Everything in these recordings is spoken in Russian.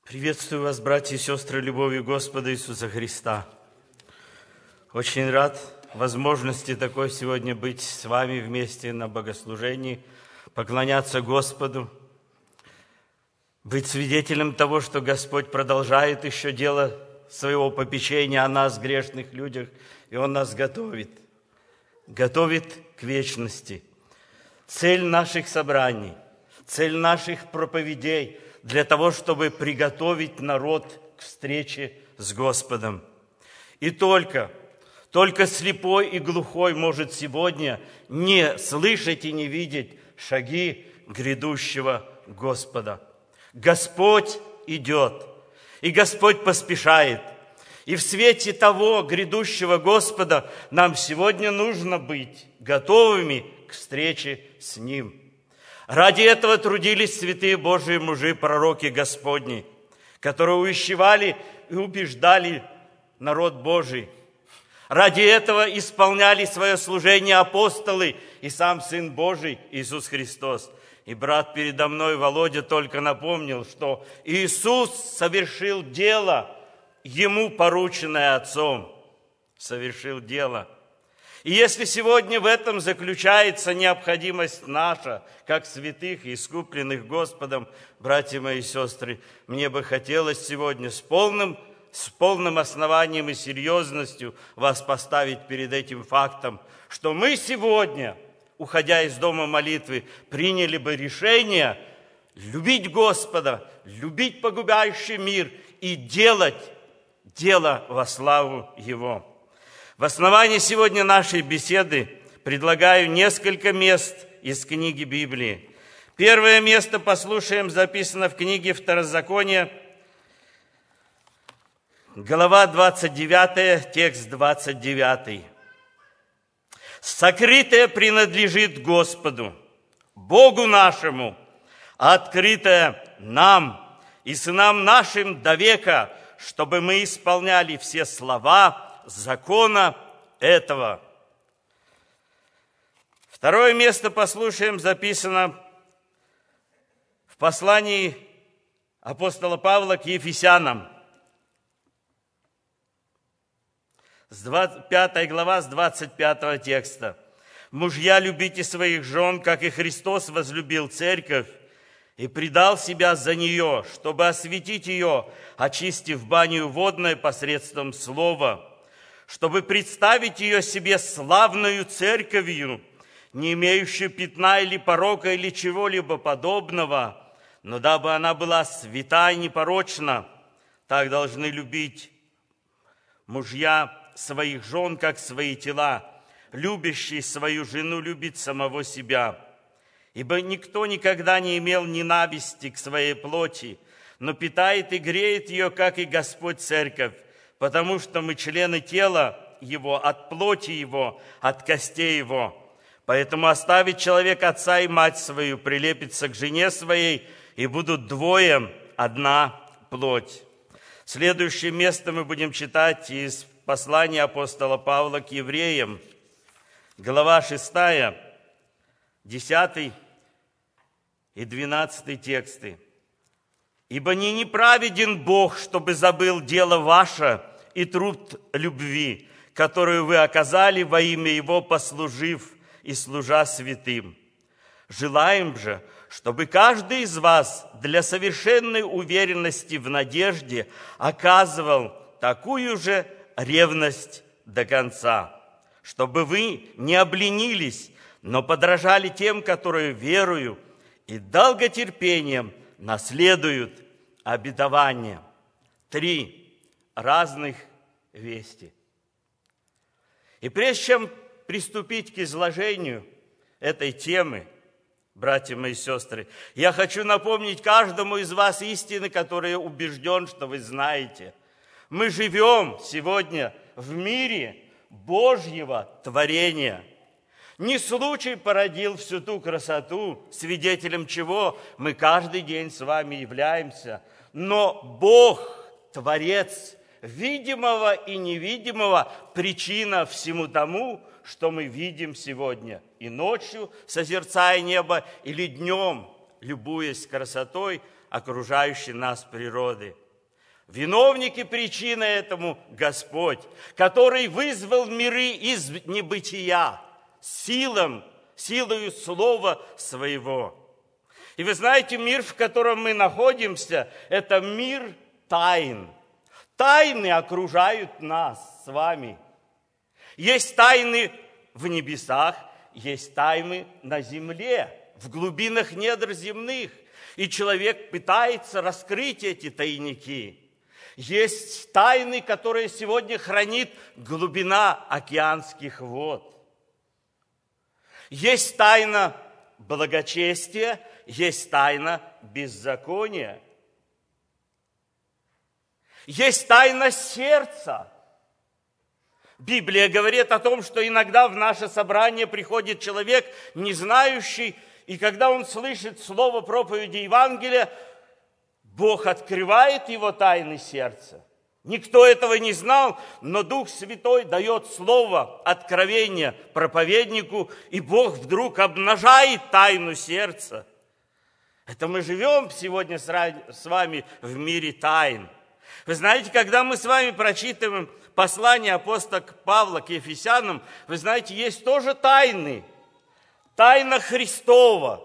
Приветствую вас, братья и сестры, любовью Господа Иисуса Христа. Очень рад возможности такой сегодня быть с вами вместе на богослужении, поклоняться Господу, быть свидетелем того, что Господь продолжает еще дело своего попечения о нас, грешных людях, и Он нас готовит к вечности. Цель наших собраний, цель наших проповедей – для того, чтобы приготовить народ к встрече с Господом. И только слепой и глухой может сегодня не слышать и не видеть шаги грядущего Господа. Господь идет, и Господь поспешает. И в свете того грядущего Господа нам сегодня нужно быть готовыми к встрече с Ним. Ради этого трудились святые Божии мужи, пророки Господни, которые увещевали и убеждали народ Божий. Ради этого исполняли свое служение апостолы и сам Сын Божий Иисус Христос. И брат передо мной, Володя, только напомнил, что Иисус совершил дело, Ему порученное Отцом. Совершил дело. И если сегодня в этом заключается необходимость наша, как святых и искупленных Господом, братья мои и сестры, мне бы хотелось сегодня с полным основанием и серьезностью вас поставить перед этим фактом, что мы сегодня, уходя из дома молитвы, приняли бы решение любить Господа, любить погубающий мир и делать дело во славу Его. В основании сегодня нашей беседы предлагаю несколько мест из книги Библии. Первое место послушаем, записано в книге Второзакония, глава 29, текст 29. «Сокрытое принадлежит Господу, Богу нашему, а открытое нам и сынам нашим до века, чтобы мы исполняли все слова закона этого». Второе место послушаем, записано в послании апостола Павла к Ефесянам, 5 глава, с 25 текста. «Мужья, любите своих жен, как и Христос возлюбил церковь и предал себя за нее, чтобы осветить ее, очистив баню водной посредством слова, чтобы представить ее себе славною церковью, не имеющую пятна или порока или чего-либо подобного, но дабы она была свята и непорочна. Так должны любить мужья своих жен, как свои тела. Любящий свою жену любит самого себя. Ибо никто никогда не имел ненависти к своей плоти, но питает и греет ее, как и Господь церковь, потому что мы члены тела Его, от плоти Его, от костей Его. Поэтому оставит человек отца и мать свою, прилепится к жене своей, и будут двое, одна плоть». Следующее место мы будем читать из послания апостола Павла к евреям, глава 6, 10 и 12 тексты. «Ибо не неправеден Бог, чтобы забыл дело ваше и труд любви, которую вы оказали во имя Его, послужив и служа святым. Желаем же, чтобы каждый из вас для совершенной уверенности в надежде оказывал такую же ревность до конца, чтобы вы не обленились, но подражали тем, которые верою и долготерпением наследуют обетование». 3 разных вести. И прежде чем приступить к изложению этой темы, братья мои и сестры, я хочу напомнить каждому из вас истины, которые убежден, что вы знаете. Мы живем сегодня в мире Божьего творения. Не случай породил всю ту красоту, свидетелем чего мы каждый день с вами являемся, но Бог, Творец видимого и невидимого, причина всему тому, что мы видим сегодня, и ночью, созерцая небо, или днем, любуясь красотой окружающей нас природы. Виновник и причина этому Господь, который вызвал миры из небытия силою Слова Своего. И вы знаете, мир, в котором мы находимся, это мир тайн. Тайны окружают нас с вами. Есть тайны в небесах, есть тайны на земле, в глубинах недр земных. И человек пытается раскрыть эти тайники. Есть тайны, которые сегодня хранит глубина океанских вод. Есть тайна благочестия, есть тайна беззакония. Есть тайна сердца. Библия говорит о том, что иногда в наше собрание приходит человек, не знающий, и когда он слышит слово проповеди Евангелия, Бог открывает его тайны сердца. Никто этого не знал, но Дух Святой дает слово, откровение проповеднику, и Бог вдруг обнажает тайну сердца. Это мы живем сегодня с вами в мире тайн. Вы знаете, когда мы с вами прочитываем послание апостола Павла к Ефесянам, вы знаете, есть тоже тайны. Тайна Христова.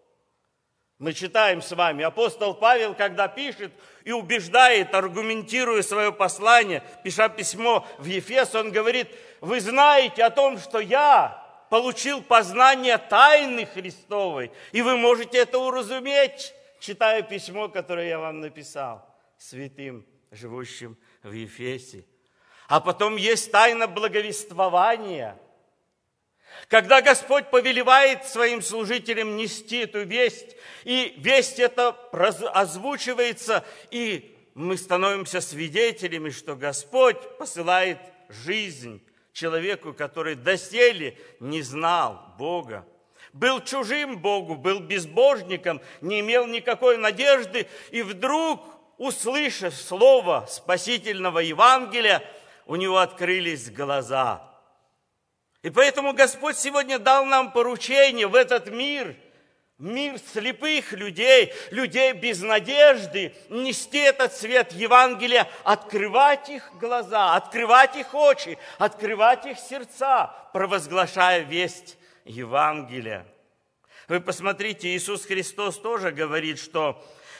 Мы читаем с вами, апостол Павел, когда пишет и убеждает, аргументируя свое послание, пиша письмо в Ефес, он говорит: вы знаете о том, что я получил познание тайны Христовой, и вы можете это уразуметь, читая письмо, которое я вам написал, святым, живущим в Ефесе. А потом есть тайна благовествования. Когда Господь повелевает своим служителям нести эту весть, и весть эта озвучивается, и мы становимся свидетелями, что Господь посылает жизнь человеку, который доселе не знал Бога, был чужим Богу, был безбожником, не имел никакой надежды, и вдруг, услышав слово спасительного Евангелия, у него открылись глаза. И поэтому Господь сегодня дал нам поручение в этот мир, мир слепых людей, людей без надежды, нести этот свет Евангелия, открывать их глаза, открывать их очи, открывать их сердца, провозглашая весть Евангелия. Вы посмотрите, Иисус Христос тоже говорит, что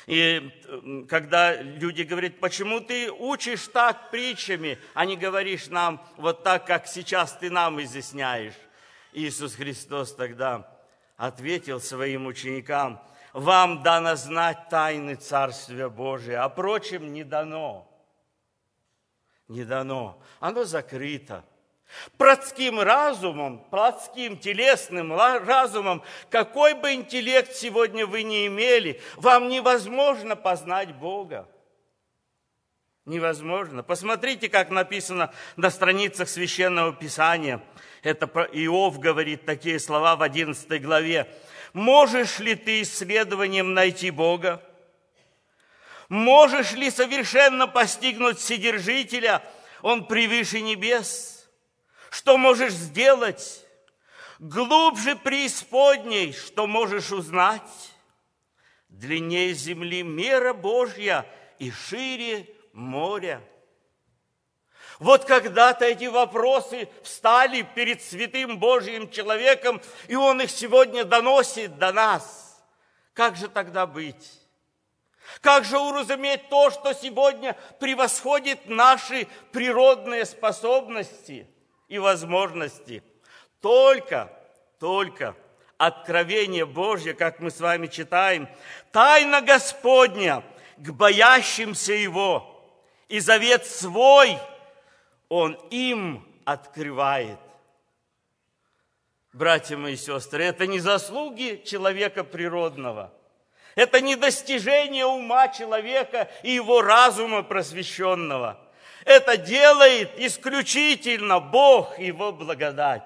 когда люди говорят: почему ты учишь так притчами, а не говоришь нам вот так, как сейчас ты нам изъясняешь? Иисус Христос тогда ответил своим ученикам: вам дано знать тайны Царствия Божия, а прочим не дано. Не дано. Оно закрыто. Плотским разумом, плотским телесным разумом, какой бы интеллект сегодня вы ни имели, вам невозможно познать Бога. Невозможно. Посмотрите, как написано на страницах Священного Писания. Это Иов говорит такие слова в 11 главе. «Можешь ли ты исследованием найти Бога? Можешь ли совершенно постигнуть Вседержителя? Он превыше небес. Что можешь сделать? Глубже преисподней, что можешь узнать? Длиннее земли мера Божья и шире моря». Вот когда-то эти вопросы встали перед святым Божьим человеком, и он их сегодня доносит до нас. Как же тогда быть? Как же уразуметь то, что сегодня превосходит наши природные способности и возможности? Только откровение Божье, как мы с вами читаем, тайна Господня к боящимся Его, и завет свой Он им открывает. Братья мои и сестры, это не заслуги человека природного, это не достижение ума человека и его разума просвещенного. Это делает исключительно Бог и Его благодать.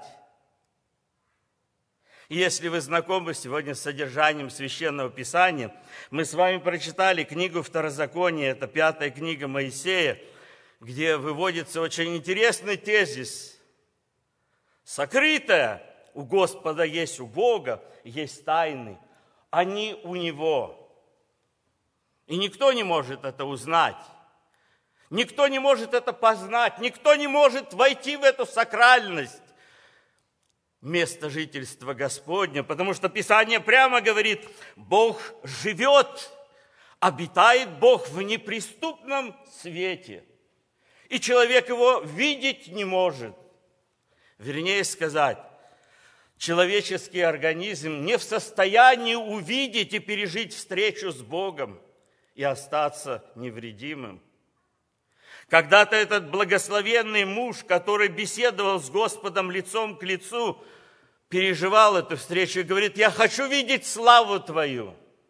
Если вы знакомы сегодня с содержанием Священного Писания, мы с вами прочитали книгу Второзакония, это 5 книга Моисея, где выводится очень интересный тезис. Сокрытое у Господа есть, у Бога есть тайны, они у Него. И никто не может это узнать. Никто не может это познать. Никто не может войти в эту сакральность место жительства Господня, потому что Писание прямо говорит: Бог живет, обитает Бог в неприступном свете, и человек его видеть не может. Вернее сказать, человеческий организм не в состоянии увидеть и пережить встречу с Богом и остаться невредимым. Когда-то этот благословенный муж, который беседовал с Господом лицом к лицу, переживал эту встречу и говорит: я хочу видеть славу Твою.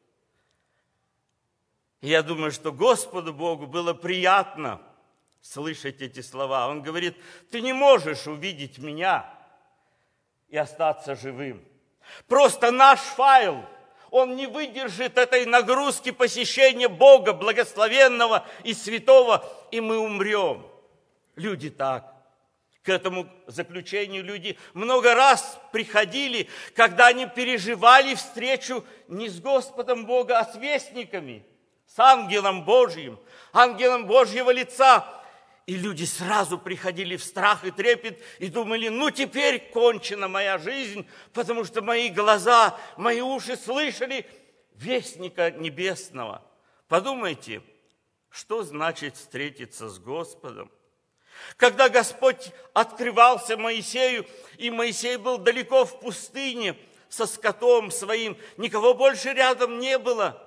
И я думаю, что Господу Богу было приятно слышать эти слова. Он говорит: ты не можешь увидеть меня и остаться живым. Просто наш файл, он не выдержит этой нагрузки посещения Бога, благословенного и святого, и мы умрем. Люди так. К этому заключению люди много раз приходили, когда они переживали встречу не с Господом Бога, а с вестниками, с ангелом Божьим, ангелом Божьего лица. И люди сразу приходили в страх и трепет и думали: ну теперь кончена моя жизнь, потому что мои глаза, мои уши слышали вестника небесного. Подумайте, что значит встретиться с Господом. Когда Господь открывался Моисею, и Моисей был далеко в пустыне со скотом своим, никого больше рядом не было.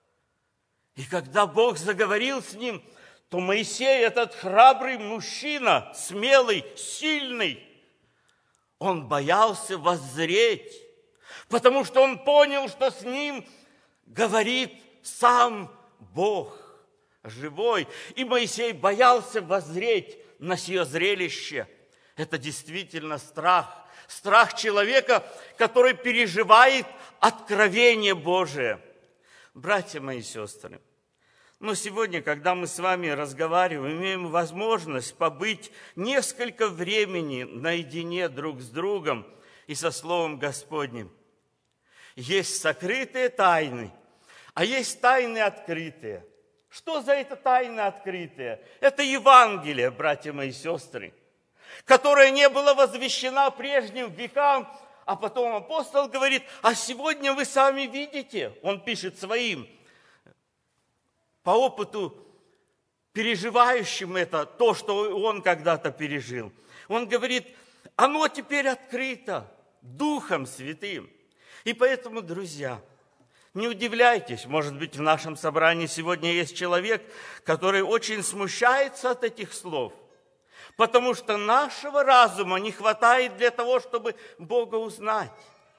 И когда Бог заговорил с ним, то Моисей, этот храбрый мужчина, смелый, сильный, он боялся воззреть, потому что он понял, что с ним говорит сам Бог живой. И Моисей боялся воззреть на сие зрелище. Это действительно страх. Страх человека, который переживает откровение Божие. Братья мои и сестры, но сегодня, когда мы с вами разговариваем, имеем возможность побыть несколько времени наедине друг с другом и со Словом Господним. Есть сокрытые тайны, а есть тайны открытые. Что за это тайны открытые? Это Евангелие, братья мои и сестры, которое не было возвещено прежним векам, а потом апостол говорит: а сегодня вы сами видите, он пишет своим, по опыту переживающим это, то, что он когда-то пережил. Он говорит: оно теперь открыто Духом Святым. И поэтому, друзья, не удивляйтесь, может быть, в нашем собрании сегодня есть человек, который очень смущается от этих слов, потому что нашего разума не хватает для того, чтобы Бога узнать.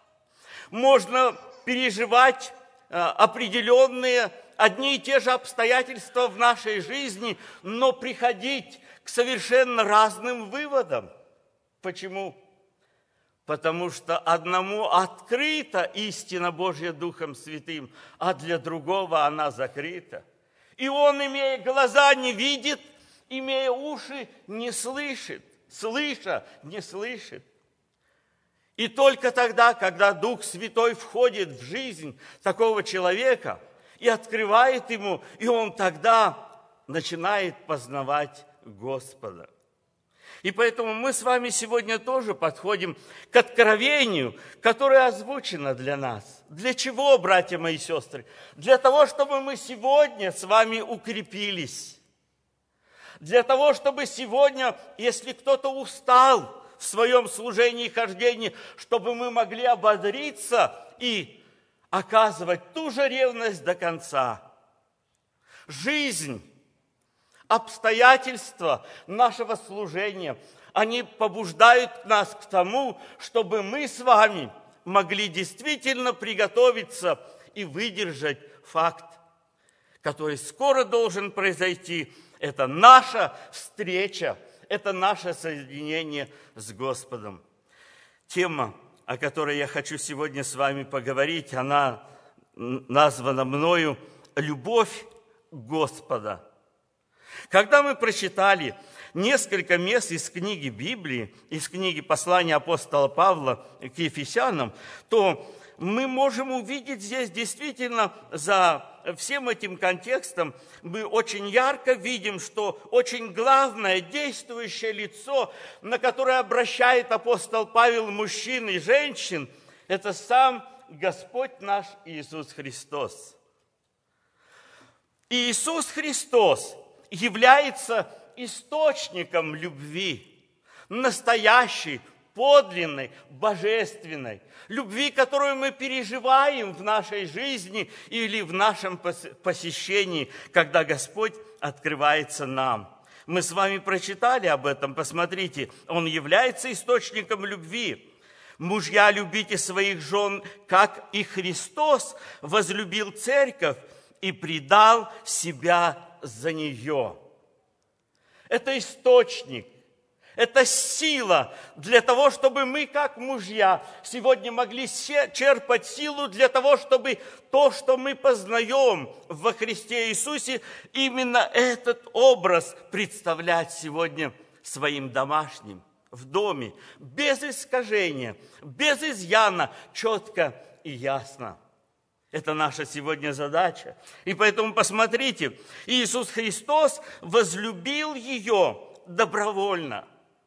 Можно переживать определенные одни и те же обстоятельства в нашей жизни, но приходить к совершенно разным выводам. Почему? Потому что одному открыта истина Божья Духом Святым, а для другого она закрыта. И он, имея глаза, не видит, имея уши, не слышит, слыша, не слышит. И только тогда, когда Дух Святой входит в жизнь такого человека и открывает ему, и он тогда начинает познавать Господа. И поэтому мы с вами сегодня тоже подходим к откровению, которое озвучено для нас. Для чего, братья мои и сестры? Для того, чтобы мы сегодня с вами укрепились. Для того, чтобы сегодня, если кто-то устал в своем служении и хождении, чтобы мы могли ободриться и оказывать ту же ревность до конца. Жизнь, обстоятельства нашего служения, они побуждают нас к тому, чтобы мы с вами могли действительно приготовиться и выдержать факт, который скоро должен произойти. Это наша встреча, это наше соединение с Господом. Тема, о которой я хочу сегодня с вами поговорить, она названа мною «Любовь Господа». Когда мы прочитали несколько мест из книги Библии, из книги послания апостола Павла к Ефесянам, то мы можем увидеть здесь действительно за всем этим контекстом, мы очень ярко видим, что очень главное действующее лицо, на которое обращает апостол Павел мужчин и женщин, это сам Господь наш Иисус Христос. И Иисус Христос является источником любви, настоящей, подлинной, божественной, любви, которую мы переживаем в нашей жизни или в нашем посещении, когда Господь открывается нам. Мы с вами прочитали об этом, посмотрите, Он является источником любви. Мужья, любите своих жен, как и Христос возлюбил церковь и предал себя за нее. Это источник, это сила для того, чтобы мы, как мужья, сегодня могли черпать силу для того, чтобы то, что мы познаем во Христе Иисусе, именно этот образ представлять сегодня своим домашним, в доме, без искажения, без изъяна, четко и ясно. Это наша сегодня задача. И поэтому посмотрите, Иисус Христос возлюбил ее добровольно.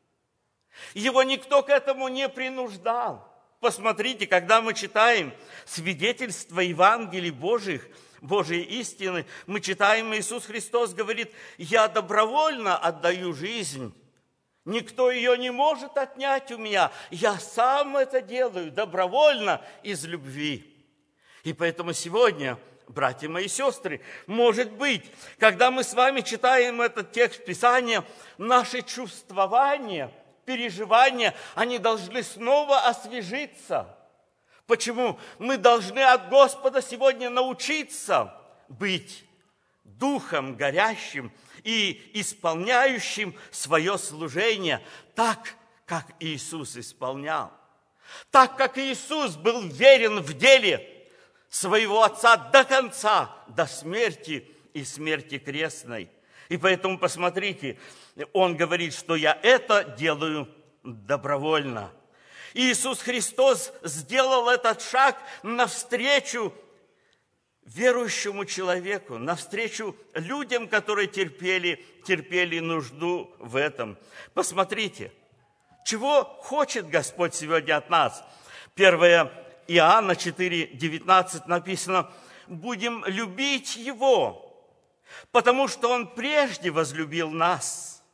Его никто к этому не принуждал. Посмотрите, когда мы читаем свидетельства Евангелий Божьих, Божьей истины, мы читаем, Иисус Христос говорит: «Я добровольно отдаю жизнь. Никто ее не может отнять у меня. Я сам это делаю добровольно из любви». И поэтому сегодня, братья мои и сестры, может быть, когда мы с вами читаем этот текст Писания, наши чувствования, переживания, они должны снова освежиться. Почему? Мы должны от Господа сегодня научиться быть духом горящим и исполняющим свое служение так, как Иисус исполнял. Так, как Иисус был верен в деле своего Отца до конца, до смерти и смерти крестной. И поэтому, посмотрите, Он говорит, что я это делаю добровольно. Иисус Христос сделал этот шаг навстречу верующему человеку, навстречу людям, которые терпели нужду в этом. Посмотрите, чего хочет Господь сегодня от нас. 1 Иоанна 4:19 написано: «Будем любить Его, потому что Он прежде возлюбил нас».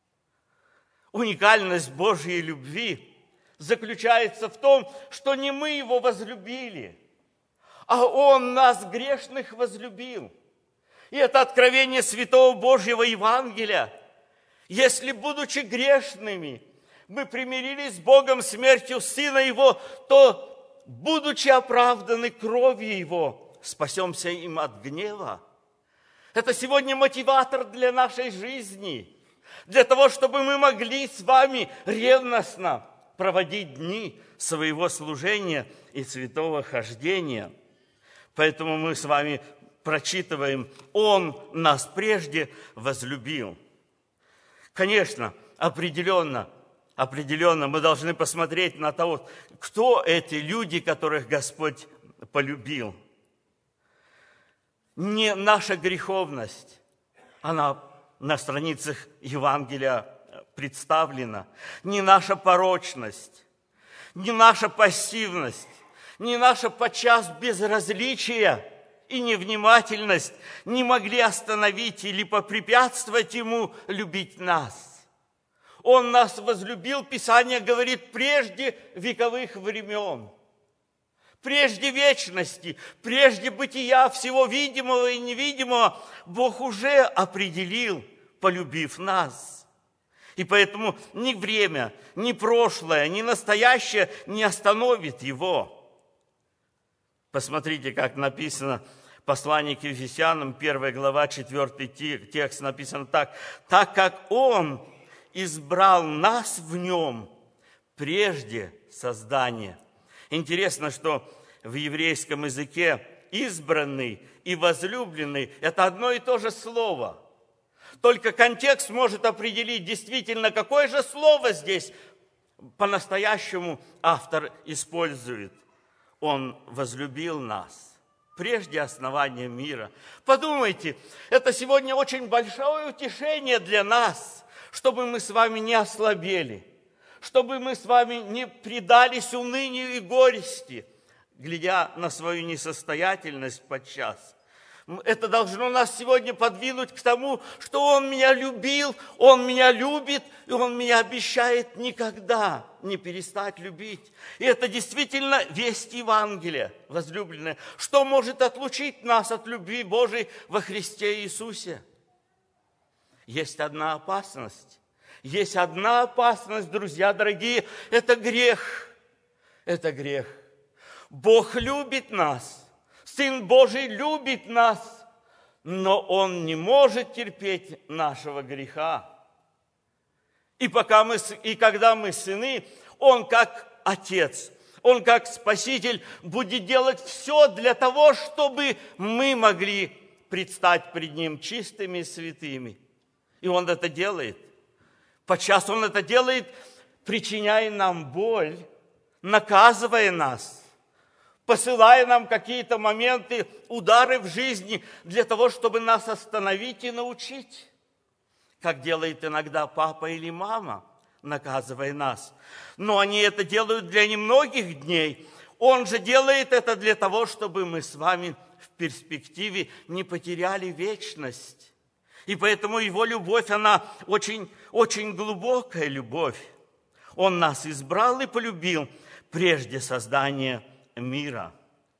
Уникальность Божьей любви заключается в том, что не мы Его возлюбили, а Он нас, грешных, возлюбил. И это откровение Святого Божьего Евангелия. Если, будучи грешными, мы примирились с Богом смертью Сына Его, то, будучи оправданы кровью Его, спасемся им от гнева. Это сегодня мотиватор для нашей жизни, для того, чтобы мы могли с вами ревностно проводить дни своего служения и святого хождения. Поэтому мы с вами прочитываем: «Он нас прежде возлюбил». Конечно, определенно мы должны посмотреть на то, кто эти люди, которых Господь полюбил. Не наша греховность, она на страницах Евангелия представлена, не наша порочность, не наша пассивность, не наша подчас безразличие и невнимательность не могли остановить или попрепятствовать Ему любить нас. Он нас возлюбил, Писание говорит, прежде вековых времен, прежде вечности, прежде бытия всего видимого и невидимого. Бог уже определил, полюбив нас. И поэтому ни время, ни прошлое, ни настоящее не остановит Его. Посмотрите, как написано в послании к Ефесянам, 1 глава, 4 текст написано так: «Так как Он избрал нас в Нем прежде создания». Интересно, что в еврейском языке избранный и возлюбленный – это одно и то же слово. Только контекст может определить действительно, какое же слово здесь по-настоящему автор использует. Он возлюбил нас прежде основания мира. Подумайте, это сегодня очень большое утешение для нас, чтобы мы с вами не ослабели, чтобы мы с вами не предались унынию и горести, глядя на свою несостоятельность подчас. Это должно нас сегодня подвинуть к тому, что Он меня любил, Он меня любит, и Он меня обещает никогда не перестать любить. И это действительно весть Евангелия, возлюбленная. Что может отлучить нас от любви Божией во Христе Иисусе? Есть одна опасность. Есть одна опасность, друзья дорогие, это грех. Это грех. Бог любит нас. Сын Божий любит нас, но Он не может терпеть нашего греха. И когда мы сыны, Он как Отец, Он как Спаситель будет делать все для того, чтобы мы могли предстать пред Ним чистыми и святыми. И Он это делает. Подчас Он это делает, причиняя нам боль, наказывая нас, посылая нам какие-то моменты, удары в жизни для того, чтобы нас остановить и научить. Как делает иногда папа или мама, наказывая нас. Но они это делают для немногих дней. Он же делает это для того, чтобы мы с вами в перспективе не потеряли вечность. И поэтому Его любовь, она очень, очень глубокая любовь. Он нас избрал и полюбил прежде создания мира.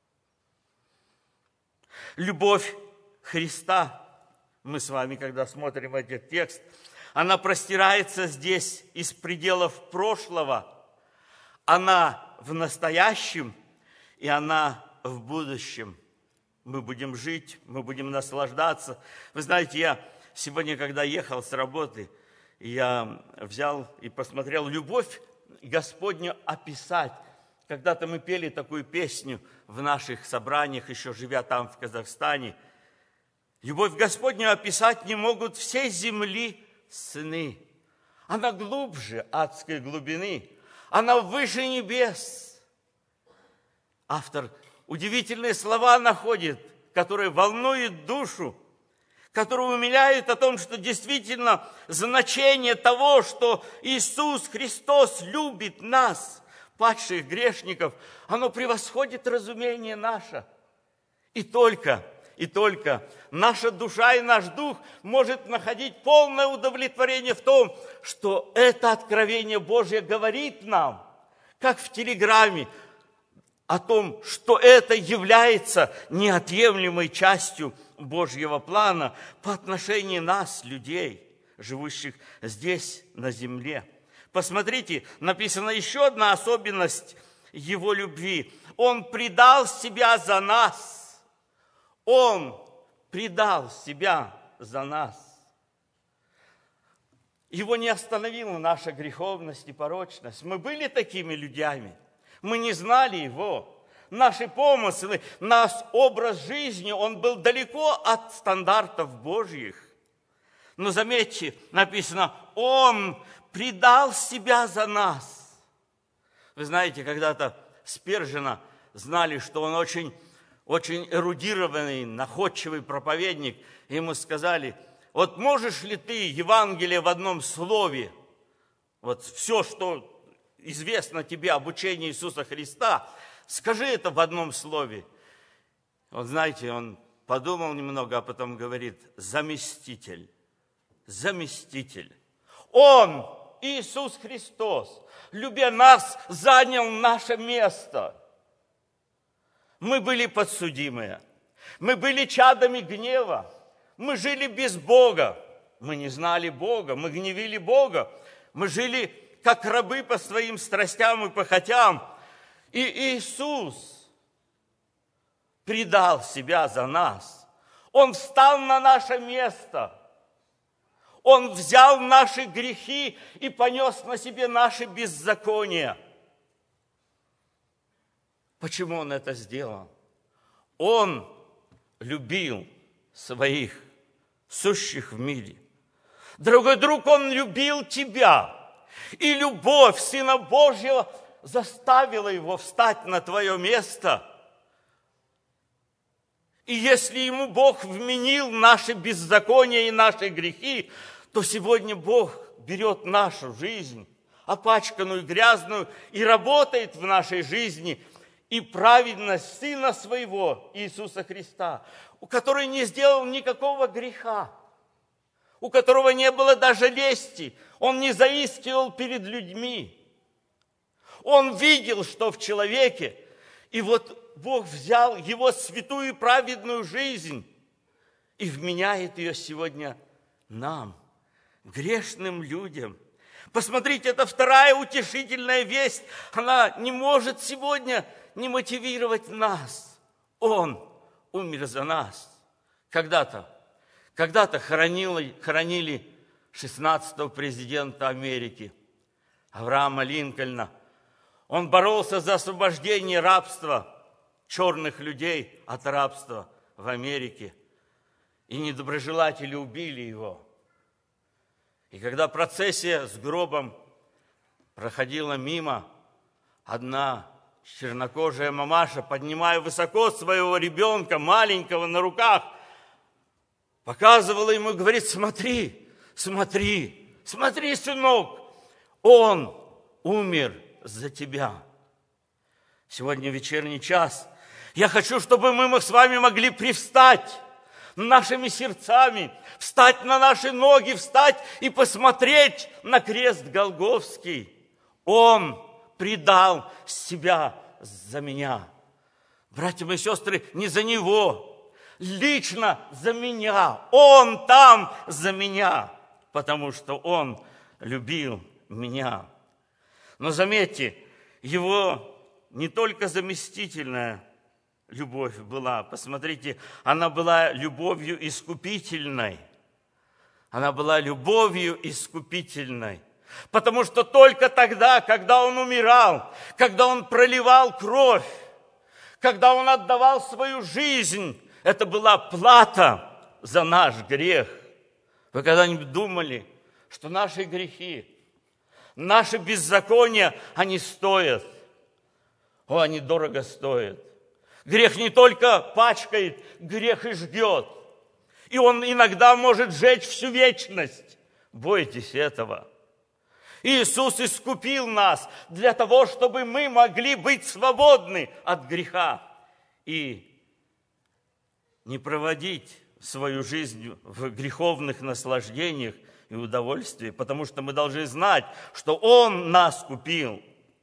Любовь Христа, мы с вами, когда смотрим этот текст, она простирается здесь из пределов прошлого, она в настоящем, и она в будущем. Мы будем жить, мы будем наслаждаться. Вы знаете, я сегодня, когда ехал с работы, я взял и посмотрел любовь Господню описать. Когда-то мы пели такую песню в наших собраниях, еще живя там, в Казахстане. Любовь Господню описать не могут всей земли сыны. Она глубже адской глубины, она выше небес. Автор удивительные слова находит, которые волнуют душу, которые умиляют о том, что действительно значение того, что Иисус Христос любит нас, падших грешников, оно превосходит разумение наше. И только наша душа и наш дух может находить полное удовлетворение в том, что это откровение Божье говорит нам, как в телеграмме, о том, что это является неотъемлемой частью Божьего плана по отношению нас, людей, живущих здесь, на земле. Посмотрите, написана еще одна особенность Его любви. Он предал себя за нас. Он предал себя за нас. Его не остановила наша греховность и порочность. Мы были такими людьми. Мы не знали Его. Наши помыслы, наш образ жизни, он был далеко от стандартов Божьих. Но заметьте, написано, Он предал себя за нас. Вы знаете, когда-то Спержена знали, что он очень эрудированный, находчивый проповедник. Ему сказали, вот можешь ли ты Евангелие в одном слове, вот все, что известно тебе об учении Иисуса Христа, скажи это в одном слове. Вот знаете, он подумал немного, а потом говорит, заместитель. Заместитель. Он, Иисус Христос, любя нас, занял наше место. Мы были подсудимые, мы были чадами гнева, мы жили без Бога, мы не знали Бога, мы гневили Бога, мы жили как рабы по своим страстям и похотям. И Иисус предал себя за нас. Он встал на наше место. Он взял наши грехи и понес на себе наши беззакония. Почему Он это сделал? Он любил своих сущих в мире. Дорогой друг, Он любил тебя. И любовь Сына Божьего заставило его встать на твое место. И если ему Бог вменил наши беззакония и наши грехи, то сегодня Бог берет нашу жизнь, опачканную, грязную, и работает в нашей жизни. И праведность Сына Своего, Иисуса Христа, у которого не сделал никакого греха, у которого не было даже лести, он не заискивал перед людьми. Он видел, что в человеке, и вот Бог взял его святую и праведную жизнь и вменяет ее сегодня нам, грешным людям. Посмотрите, это вторая утешительная весть. Она не может сегодня не мотивировать нас. Он умер за нас. Когда-то хоронили 16-го президента Америки, Авраама Линкольна. Он боролся за освобождение рабства, черных людей от рабства в Америке. И недоброжелатели убили его. И когда процессия с гробом проходила мимо, одна чернокожая мамаша, поднимая высоко своего ребенка, маленького, на руках, показывала ему и говорит: смотри, смотри, смотри, сынок, он умер за тебя. Сегодня вечерний час. Я хочу, чтобы мы с вами могли привстать нашими сердцами, встать на наши ноги, встать и посмотреть на крест Голгофский. Он предал себя за меня. Братья и сестры, не за него, лично за меня. Он там за меня, потому что он любил меня. Но заметьте, его не только заместительная любовь была, посмотрите, она была любовью искупительной. Она была любовью искупительной. Потому что только тогда, когда он умирал, когда он проливал кровь, когда он отдавал свою жизнь, это была плата за наш грех. Вы когда-нибудь думали, что наши грехи, наши беззакония, они стоят? О, они дорого стоят. Грех не только пачкает, грех и жгет. И он иногда может сжечь всю вечность. Бойтесь этого. Иисус искупил нас для того, чтобы мы могли быть свободны от греха и не проводить свою жизнь в греховных наслаждениях и удовольствиях, потому что мы должны знать, что Он нас купил.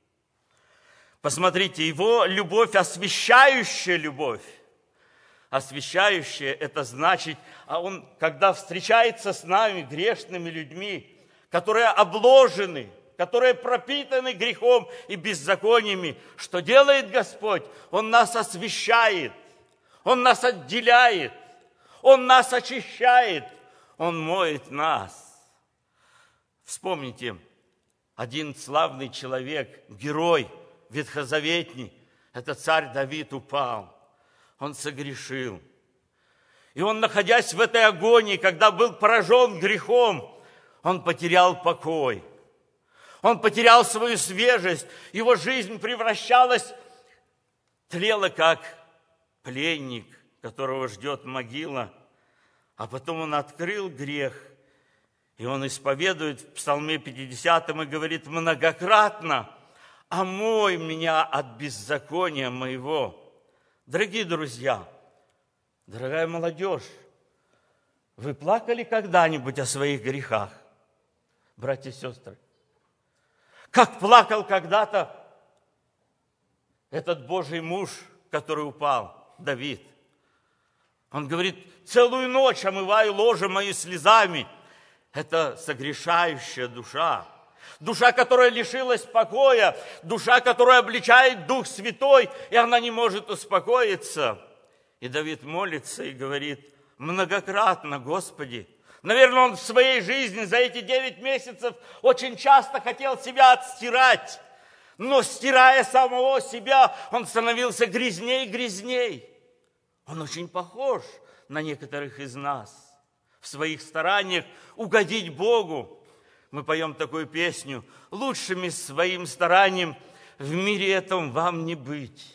Посмотрите, Его любовь, освящающая любовь. Освящающая – это значит, Он, когда встречается с нами, грешными людьми, которые обложены, которые пропитаны грехом и беззакониями, что делает Господь? Он нас освящает, Он нас отделяет, Он нас очищает, Он моет нас. Вспомните, один славный человек, герой ветхозаветний, это царь Давид, упал, он согрешил. И он, находясь в этой агонии, когда был поражен грехом, он потерял покой, он потерял свою свежесть, его жизнь превращалась, тлела как пленник, которого ждет могила. А потом он открыл грех, и он исповедует в Псалме 50 и говорит: многократно омой меня от беззакония моего. Дорогие друзья, дорогая молодежь, вы плакали когда-нибудь о своих грехах? Братья и сестры, как плакал когда-то этот Божий муж, который упал, Давид. Он говорит: целую ночь омываю ложе мои слезами. Это согрешающая душа. Душа, которая лишилась покоя, душа, которая обличает Дух Святой, и она не может успокоиться. И Давид молится и говорит: многократно, Господи. Наверное, он в своей жизни за эти 9 месяцев очень часто хотел себя отстирать, но стирая самого себя, он становился грязней и грязней. Он очень похож на некоторых из нас в своих стараниях угодить Богу. Мы поем такую песню: лучшими своим старанием в мире этом вам не быть.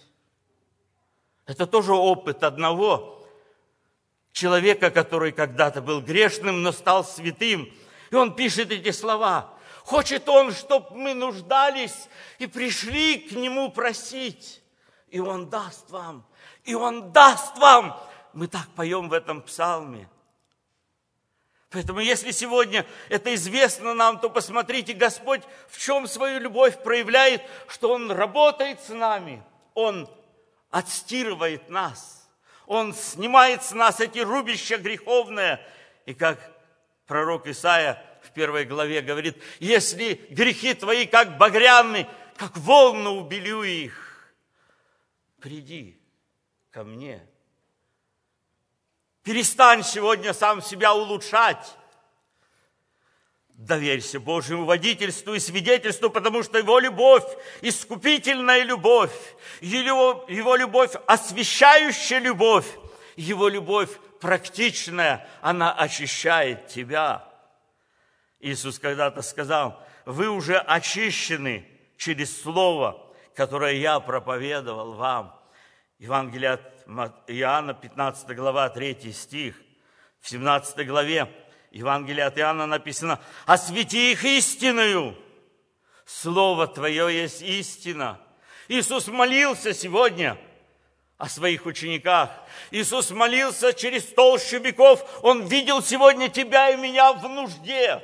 Это тоже опыт одного человека, который когда-то был грешным, но стал святым. И он пишет эти слова. Хочет он, чтобы мы нуждались и пришли к нему просить. И он даст вам. И он даст вам. Мы так поем в этом псалме. Поэтому, если сегодня это известно нам, то посмотрите, Господь в чем свою любовь проявляет, что Он работает с нами, Он отстирывает нас, Он снимает с нас эти рубища греховные. И как пророк Исаия в 1 главе говорит, если грехи твои как багряны, как волны убелю их, приди ко мне. Перестань сегодня сам себя улучшать. Доверься Божьему водительству и свидетельству, потому что Его любовь, искупительная любовь, Его любовь, освящающая любовь, Его любовь практичная, она очищает тебя. Иисус когда-то сказал, вы уже очищены через Слово, которое я проповедовал вам. Евангелие от Иоанна, 15 глава, 3 стих. В 17 главе Евангелия от Иоанна написано, «Освети их истиною, Слово Твое есть истина». Иисус молился сегодня о своих учениках. Иисус молился через толщу веков. Он видел сегодня тебя и меня в нужде,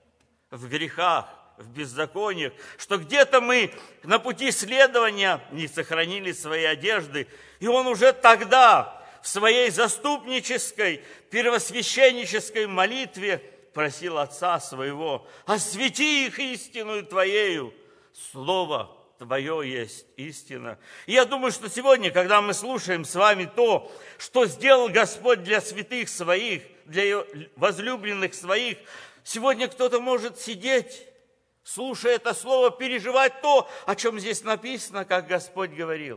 в грехах, в беззакониях, что где-то мы на пути следования не сохранили свои одежды. И Он уже тогда в своей заступнической, первосвященнической молитве просил Отца Своего, освети их истиною Твоею, Слово Твое есть истина. И я думаю, что сегодня, когда мы слушаем с вами то, что сделал Господь для святых Своих, для возлюбленных Своих, сегодня кто-то может сидеть, слушая это слово, переживать то, о чем здесь написано, как Господь говорил.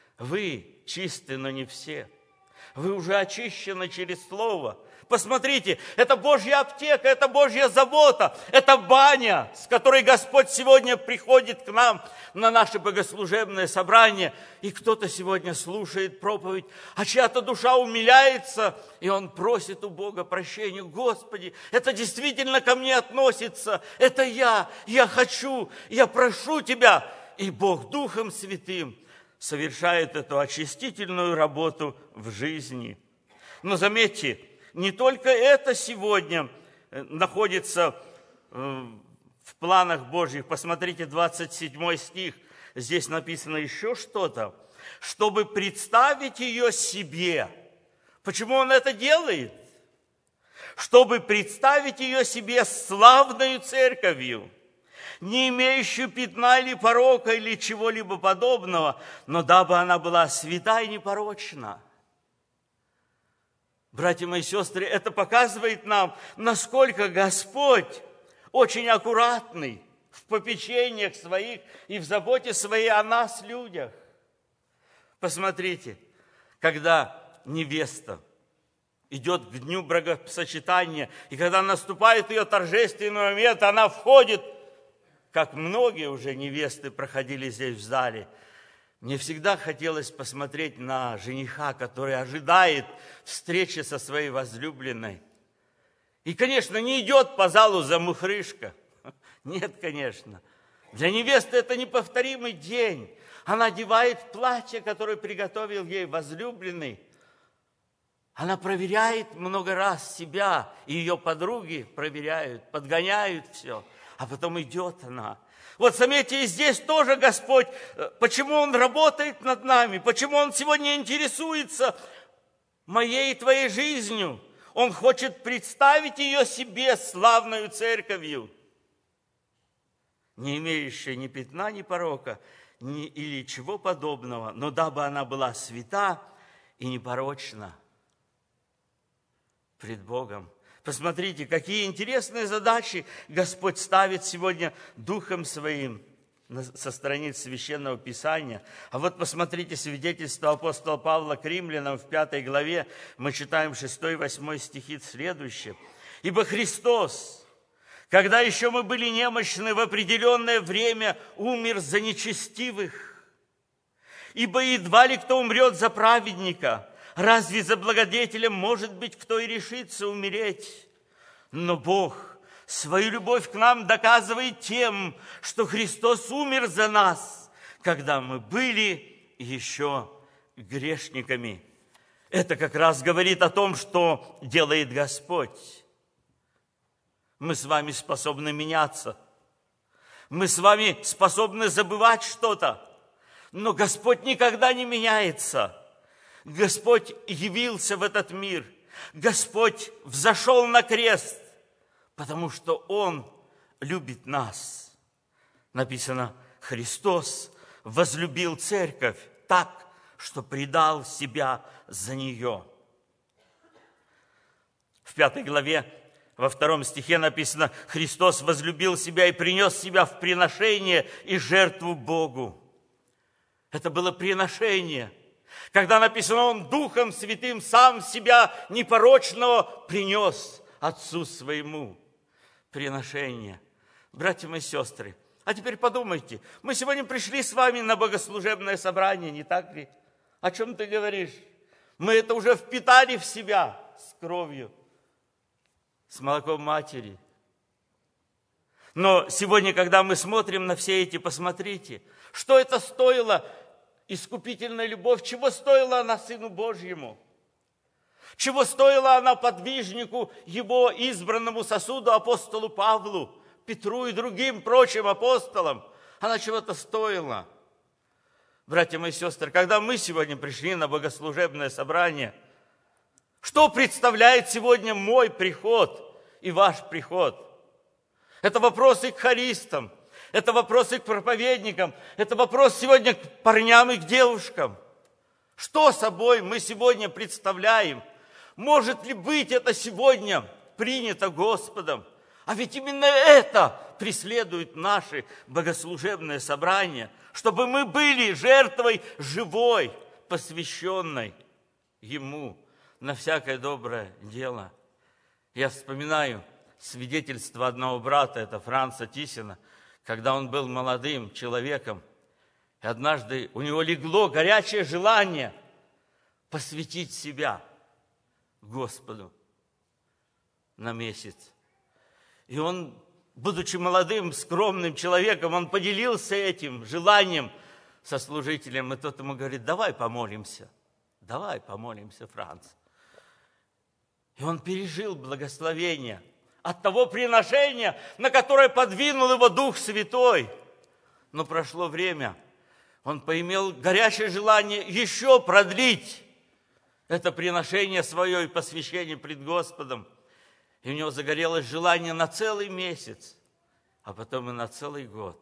Вы чисты, но не все. Вы уже очищены через Слово. Посмотрите, это Божья аптека, это Божья забота, это баня, с которой Господь сегодня приходит к нам на наше богослужебное собрание. И кто-то сегодня слушает проповедь, а чья-то душа умиляется, и он просит у Бога прощения. Господи, это действительно ко мне относится, это я хочу, я прошу Тебя. И Бог Духом Святым совершает эту очистительную работу в жизни. Но заметьте, не только это сегодня находится в планах Божьих. Посмотрите, 27 стих. Здесь написано еще что-то. Чтобы представить ее себе. Почему Он это делает? Чтобы представить ее себе славною церковью, не имеющую пятна или порока или чего-либо подобного, но дабы она была свята и непорочна. Братья мои сестры, это показывает нам, насколько Господь очень аккуратный в попечениях своих и в заботе своей о нас, людях. Посмотрите, когда невеста идет к дню бракосочетания, и когда наступает ее торжественный момент, она входит, как многие уже невесты проходили здесь в зале. Мне всегда хотелось посмотреть на жениха, который ожидает встречи со своей возлюбленной. И, конечно, не идет по залу замухрышка. Нет, конечно. Для невесты это неповторимый день. Она одевает платье, которое приготовил ей возлюбленный. Она проверяет много раз себя, и ее подруги проверяют, подгоняют все. А потом идет она. Вот заметьте, и здесь тоже Господь, почему Он работает над нами, почему Он сегодня интересуется моей и твоей жизнью. Он хочет представить ее себе славною церковью, не имеющей ни пятна, ни порока, или чего подобного, но дабы она была свята и непорочна пред Богом. Посмотрите, какие интересные задачи Господь ставит сегодня Духом Своим со страниц Священного Писания. А вот посмотрите свидетельство апостола Павла к римлянам в 5 главе. Мы читаем 6-8 стихи следующие. «Ибо Христос Когда еще мы были немощны, в определенное время умер за нечестивых. Ибо едва ли кто умрет за праведника, разве за благодетеля, может быть, кто и решится умереть? Но Бог свою любовь к нам доказывает тем, что Христос умер за нас, когда мы были еще грешниками. Это как раз говорит о том, что делает Господь. Мы с вами способны меняться. Мы с вами способны забывать что-то. Но Господь никогда не меняется. Господь явился в этот мир. Господь взошел на крест, потому что Он любит нас. Написано, Христос возлюбил церковь так, что предал себя за нее. В 5 главе, во 2 стихе написано, Христос возлюбил себя и принес себя в приношение и жертву Богу. Это было приношение. Когда написано, Он Духом Святым сам себя непорочного принес Отцу Своему. Приношение. Братья и сестры, а теперь подумайте, мы сегодня пришли с вами на богослужебное собрание, не так ли? О чем ты говоришь? Мы это уже впитали в себя с кровью, с молоком матери. Но сегодня, когда мы смотрим на все эти, посмотрите, что это стоило, искупительная любовь, чего стоила она Сыну Божьему, чего стоила она подвижнику, его избранному сосуду, апостолу Павлу, Петру и другим прочим апостолам. Она чего-то стоила. Братья мои сестры, когда мы сегодня пришли на богослужебное собрание, что представляет сегодня мой приход и ваш приход? Это вопросы к хористам, это вопросы к проповедникам, это вопрос сегодня к парням и к девушкам. Что собой мы сегодня представляем? Может ли быть это сегодня принято Господом? А ведь именно это преследует наши богослужебные собрания, чтобы мы были жертвой живой, посвященной Ему на всякое доброе дело. Я вспоминаю свидетельство одного брата, это Франца Тисина, когда он был молодым человеком, и однажды у него легло горячее желание посвятить себя Господу на месяц. И он, будучи молодым, скромным человеком, он поделился этим желанием со служителем, и тот ему говорит, давай помолимся, Франц. И он пережил благословение от того приношения, на которое подвинул его Дух Святой. Но прошло время, он поимел горячее желание еще продлить это приношение свое и посвящение пред Господом. И у него загорелось желание на целый месяц, а потом и на целый год.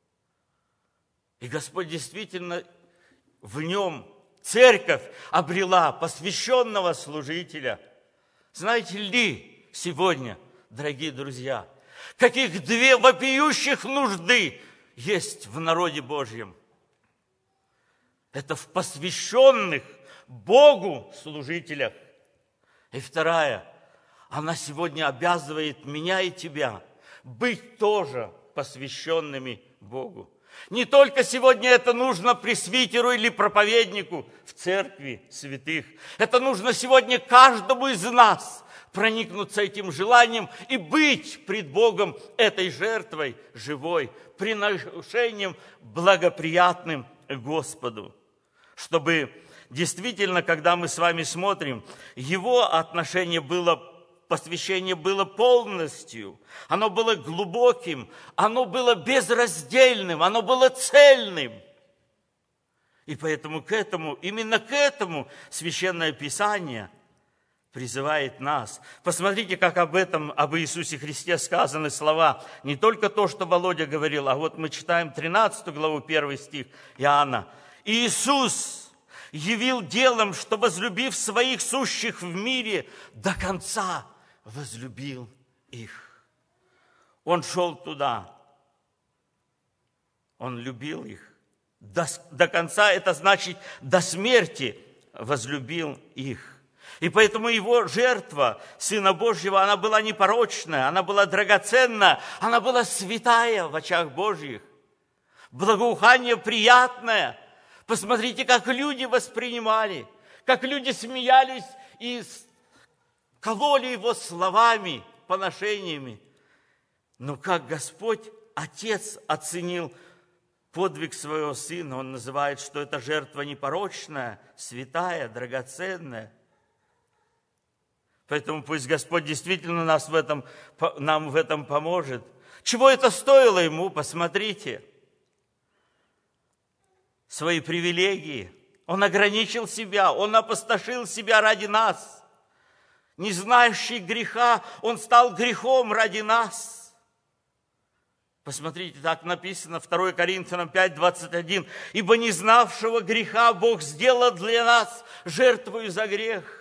И Господь действительно в нем, церковь обрела посвященного служителя. Знаете ли сегодня, дорогие друзья, каких две вопиющих нужды есть в народе Божьем? Это в посвященных Богу служителях. И вторая, она сегодня обязывает меня и тебя быть тоже посвященными Богу. Не только сегодня это нужно пресвитеру или проповеднику в церкви святых. Это нужно сегодня каждому из нас проникнуться этим желанием и быть пред Богом этой жертвой живой, приношением благоприятным Господу. Чтобы действительно, когда мы с вами смотрим, его отношение было, посвящение было полностью, оно было глубоким, оно было безраздельным, оно было цельным. И поэтому именно к этому Священное Писание призывает нас. Посмотрите, как об Иисусе Христе сказаны слова. Не только то, что Володя говорил, а вот мы читаем 13 главу, 1 стих Иоанна. Иисус явил делом, что, возлюбив своих сущих в мире, до конца возлюбил их. Он шел туда. Он любил их. До конца, это значит, до смерти возлюбил их. И поэтому Его жертва, Сына Божьего, она была непорочная, она была драгоценная, она была святая в очах Божьих. Благоухание приятное. Посмотрите, как люди воспринимали, как люди смеялись и кололи Его словами, поношениями. Но как Господь, Отец, оценил подвиг своего Сына, Он называет, что это жертва непорочная, святая, драгоценная. Поэтому пусть Господь действительно нам в этом поможет. Чего это стоило Ему? Посмотрите. Свои привилегии. Он ограничил себя, Он опустошил себя ради нас. Не знающий греха, Он стал грехом ради нас. Посмотрите, так написано 2 Коринфянам 5:21. «Ибо не знавшего греха Бог сделал для нас жертвою за грех».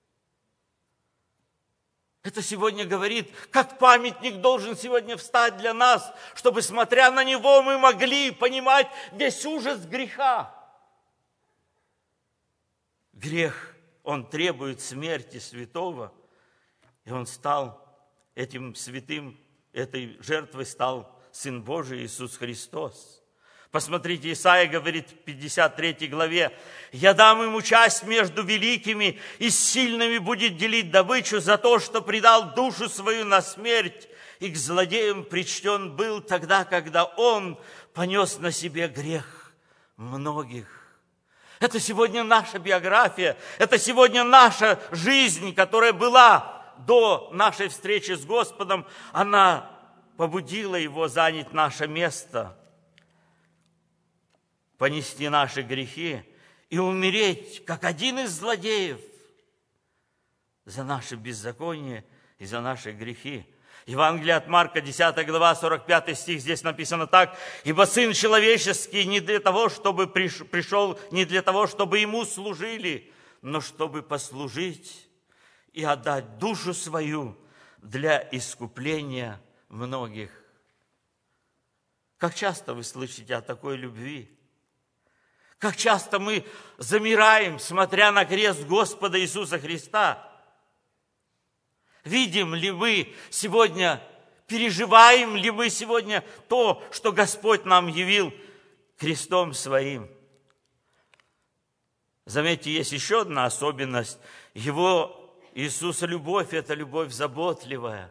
Это сегодня говорит, как памятник должен сегодня встать для нас, чтобы, смотря на него, мы могли понимать весь ужас греха. Грех, он требует смерти святого, и он стал этим святым, этой жертвой стал Сын Божий Иисус Христос. Посмотрите, Исаия говорит в 53 главе: «Я дам ему часть между великими, и с сильными будет делить добычу за то, что предал душу свою на смерть, и к злодеям причтен был тогда, когда он понес на себе грех многих». Это сегодня наша биография, это сегодня наша жизнь, которая была до нашей встречи с Господом, она побудила Его занять наше место, понести наши грехи и умереть, как один из злодеев, за наше беззаконие и за наши грехи. Евангелие от Марка, 10 глава, 45 стих, здесь написано так: «Ибо Сын Человеческий не для того, чтобы пришел, не для того, чтобы Ему служили, но чтобы послужить и отдать душу свою для искупления многих». Как часто вы слышите о такой любви? Как часто мы замираем, смотря на крест Господа Иисуса Христа? Видим ли мы сегодня, переживаем ли мы сегодня то, что Господь нам явил крестом Своим? Заметьте, есть еще одна особенность. Его, Иисуса, любовь – это любовь заботливая.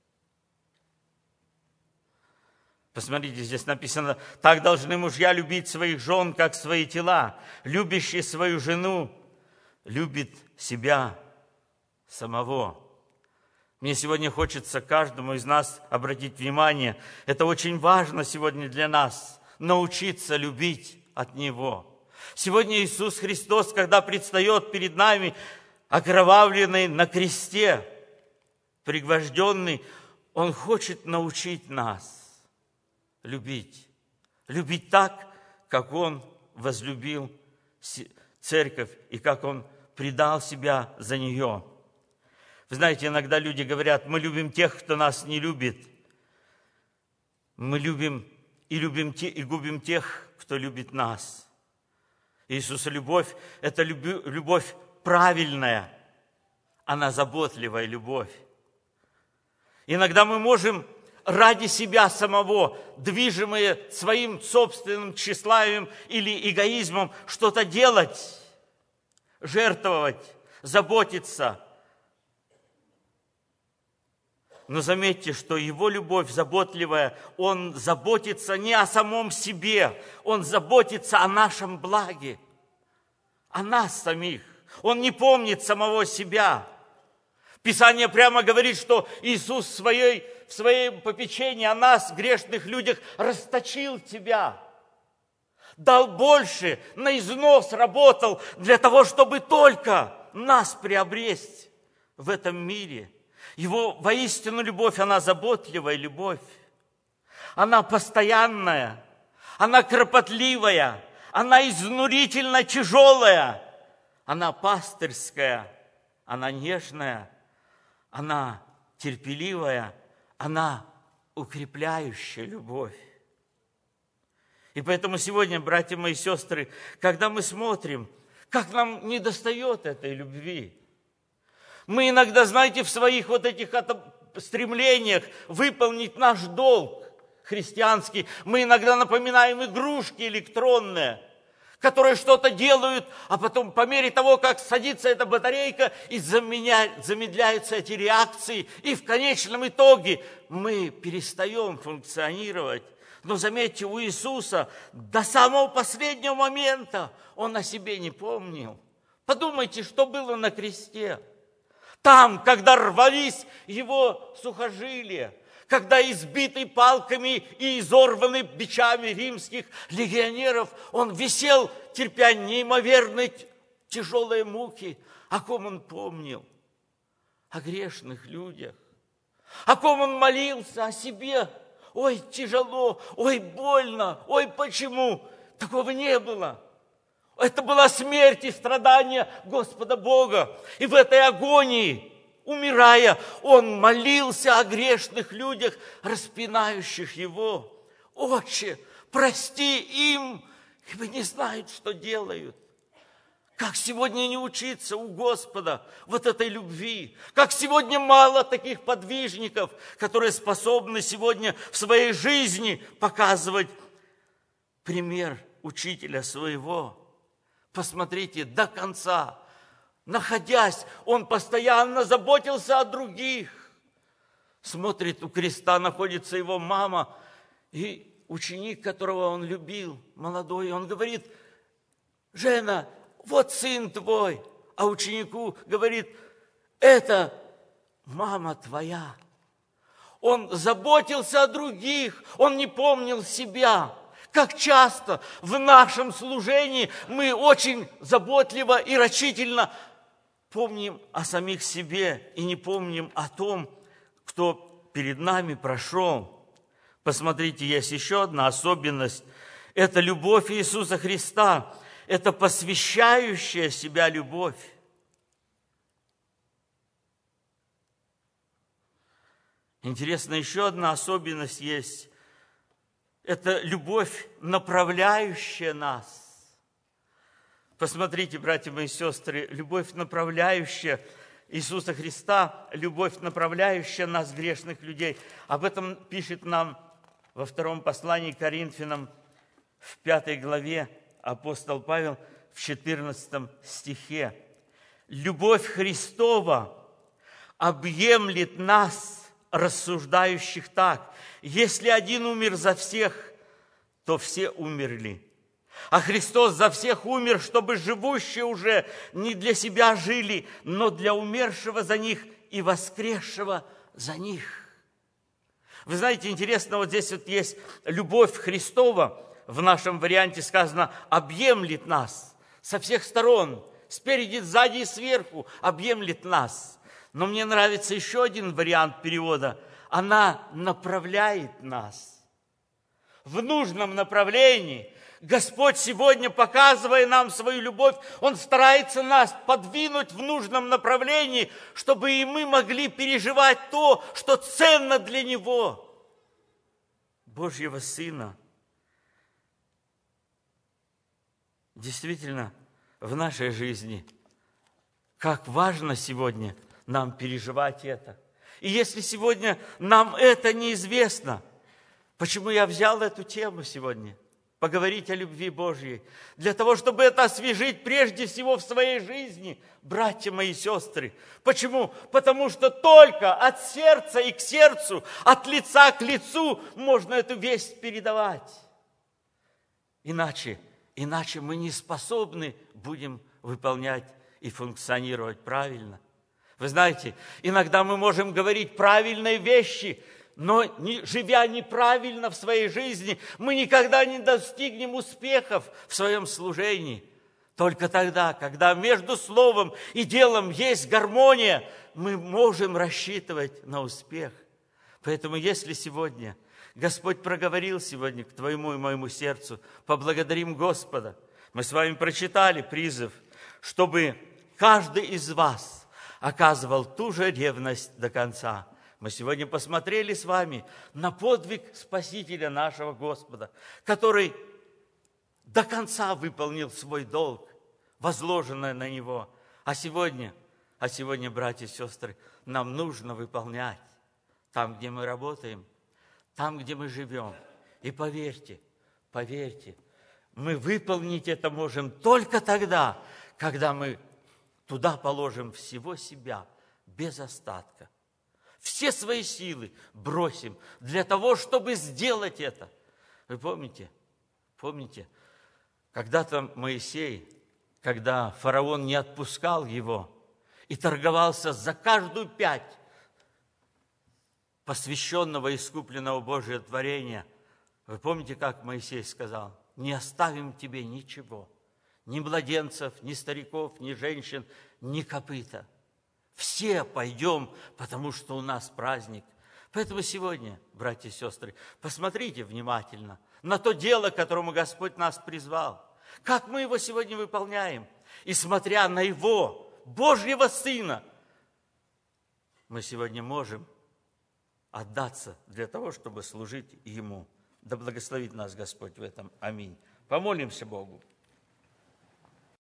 Посмотрите, здесь написано: «Так должны мужья любить своих жен, как свои тела. Любящий свою жену любит себя самого». Мне сегодня хочется каждому из нас обратить внимание, это очень важно сегодня для нас, научиться любить от Него. Сегодня Иисус Христос, когда предстает перед нами, окровавленный на кресте, пригвожденный, Он хочет научить нас любить. Любить так, как Он возлюбил церковь и как Он предал себя за нее. Вы знаете, иногда люди говорят: мы любим тех, кто нас не любит. Мы любим и губим тех, кто любит нас. Иисуса любовь – это любовь правильная, она заботливая любовь. Иногда мы можем ради себя самого, движимые своим собственным тщеславием или эгоизмом, что-то делать, жертвовать, заботиться. Но заметьте, что Его любовь заботливая, Он заботится не о самом себе, Он заботится о нашем благе, о нас самих. Он не помнит самого себя. Писание прямо говорит, что Иисус в своем попечении о нас, грешных людях, расточил Тебя. Дал больше, на износ работал для того, чтобы только нас приобрести в этом мире. Его воистину любовь, она заботливая любовь. Она постоянная, она кропотливая, она изнурительно тяжелая, она пастырская, она нежная, она терпеливая, она укрепляющая любовь. И поэтому сегодня, братья мои сестры, когда мы смотрим, как нам недостает этой любви, Мы иногда, знаете, в своих вот этих стремлениях выполнить наш долг христианский, мы иногда напоминаем игрушки электронные, которые что-то делают, а потом по мере того, как садится эта батарейка, и замедляются эти реакции, и в конечном итоге мы перестаем функционировать. Но заметьте, у Иисуса до самого последнего момента Он о себе не помнил. Подумайте, что было на кресте. Там, когда рвались его сухожилия, когда избитый палками и изорванный бичами римских легионеров, он висел, терпя неимоверные тяжелые муки. О ком он помнил? О грешных людях. О ком он молился? О себе. Ой, тяжело, ой, больно, ой, почему? Такого не было. Это была смерть и страдания Господа Бога. И в этой агонии, умирая, Он молился о грешных людях, распинающих Его. Отче, прости им, ибо не знают, что делают. Как сегодня не учиться у Господа вот этой любви? Как сегодня мало таких подвижников, которые способны сегодня в своей жизни показывать пример учителя своего. Посмотрите, до конца, находясь, он постоянно заботился о других. Смотрит, у креста находится его мама и ученик, которого он любил, молодой. Он говорит: «Жена, вот сын твой». А ученику говорит: «Это мама твоя». Он заботился о других, он не помнил себя. Как часто в нашем служении мы очень заботливо и рачительно помним о самих себе и не помним о том, кто перед нами прошел. Посмотрите, есть еще одна особенность. Это любовь Иисуса Христа. Это посвящающая себя любовь. Интересно, еще одна особенность есть. Это любовь, направляющая нас. Посмотрите, братья мои сестры, любовь, направляющая Иисуса Христа, любовь, направляющая нас, грешных людей. Об этом пишет нам во втором послании к Коринфянам, в 5 главе, апостол Павел, в 14 стихе. Любовь Христова объемлет нас, рассуждающих так: если один умер за всех, то все умерли. А Христос за всех умер, чтобы живущие уже не для себя жили, но для умершего за них и воскресшего за них. Вы знаете, интересно, вот здесь вот есть любовь Христова, в нашем варианте сказано, объемлет нас со всех сторон, спереди, сзади и сверху объемлет нас. Но мне нравится еще один вариант перевода. Она направляет нас в нужном направлении. Господь сегодня, показывая нам свою любовь, Он старается нас подвинуть в нужном направлении, чтобы и мы могли переживать то, что ценно для Него, Божьего Сына. Действительно, в нашей жизни, как важно сегодня нам переживать это. И если сегодня нам это неизвестно, почему я взял эту тему сегодня? Поговорить о любви Божьей. Для того, чтобы это освежить прежде всего в своей жизни, братья мои и сестры. Почему? Потому что только от сердца и к сердцу, от лица к лицу можно эту весть передавать. Иначе мы не способны будем выполнять и функционировать правильно. Вы знаете, иногда мы можем говорить правильные вещи, но живя неправильно в своей жизни, мы никогда не достигнем успехов в своем служении. Только тогда, когда между словом и делом есть гармония, мы можем рассчитывать на успех. Поэтому если сегодня Господь проговорил сегодня к твоему и моему сердцу, поблагодарим Господа. Мы с вами прочитали призыв, чтобы каждый из вас оказывал ту же ревность до конца. Мы сегодня посмотрели с вами на подвиг Спасителя нашего Господа, который до конца выполнил свой долг, возложенный на Него. А сегодня А сегодня, братья и сестры, нам нужно выполнять там, где мы работаем, там, где мы живем. И поверьте, мы выполнить это можем только тогда, когда мы туда положим всего себя, без остатка. Все свои силы бросим для того, чтобы сделать это. Вы помните, когда-то Моисей, когда фараон не отпускал его и торговался за каждую пять посвященного, искупленного Божия творения, вы помните, как Моисей сказал: не оставим тебе ничего, ни младенцев, ни стариков, ни женщин, ни копыта. Все пойдем, потому что у нас праздник. Поэтому сегодня, братья и сестры, посмотрите внимательно на то дело, к которому Господь нас призвал. Как мы его сегодня выполняем. И смотря на его, Божьего Сына, мы сегодня можем отдаться для того, чтобы служить Ему. Да благословит нас Господь в этом. Аминь. Помолимся Богу.